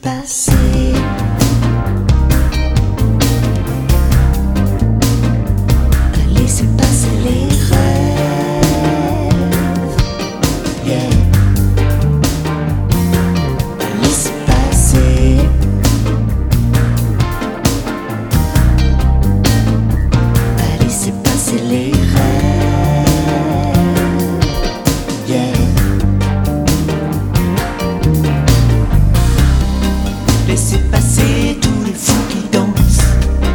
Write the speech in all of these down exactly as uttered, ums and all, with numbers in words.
passer. Laissez passer les rêves. Yeah. Laissez passer. Laissez passer les rêves. Yeah. Laissez passer tous les fous qui dansent.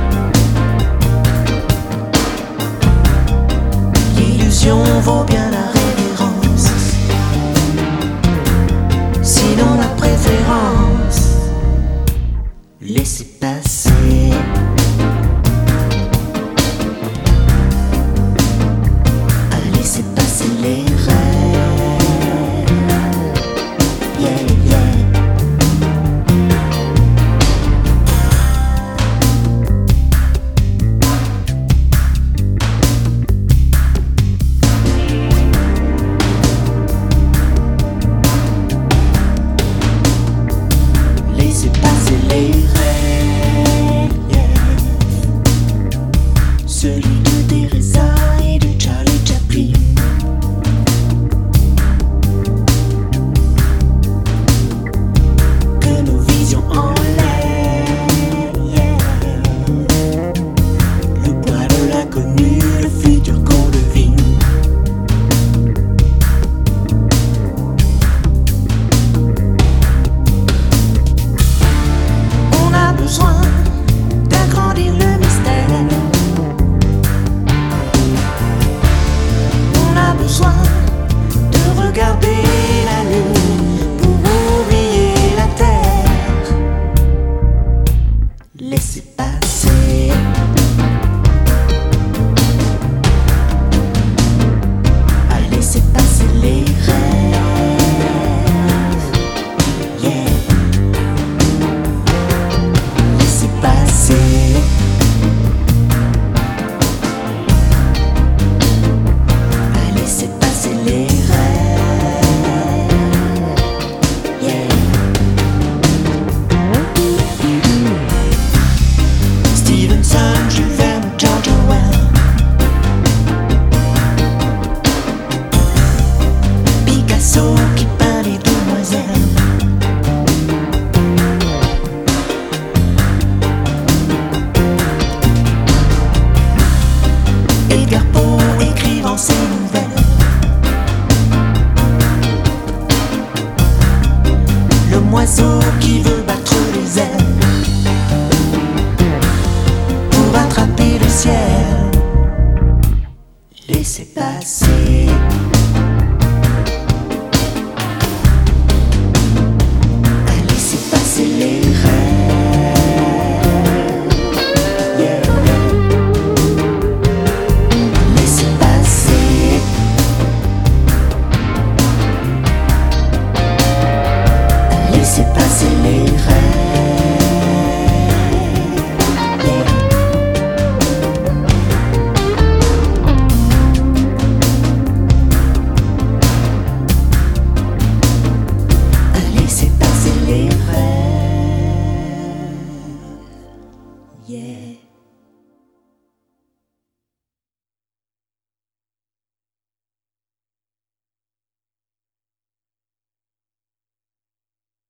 L'illusion vaut bien la révérence, sinon la préférence. Laissez passer. Laissez passer les rêves. Yeah, yeah. Laissez passer les rêves, yeah. Celui de Teresa et de Charlie Chaplin. Que nos visions en l'air, yeah. Le poids de l'inconnu, le futur qu'on devine. On a besoin d'agrandir le mystère. On a besoin de regarder la lune pour oublier la terre. Laissez passer. Ah, laissez passer les rêves. Yeah. Laissez passer. Ah, laissez passer les rêves. Yeah. Stevenson, Jules Verne, George Orwell. Picasso qui peint les demoiselles. Edgar Poe écrivant ses nouvelles. L'homme oiseau qui veut battre les ailes pour attraper le ciel. Laissez passer. Laissez passer les rêves. Yeah. Laissez passer. Laissez passer les rêves. Yeah. Laissez passer les rêves. Yeah.